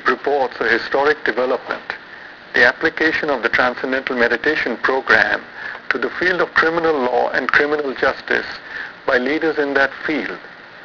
reports a historic development, the application of the Transcendental Meditation program to the field of criminal law and criminal justice by leaders in that field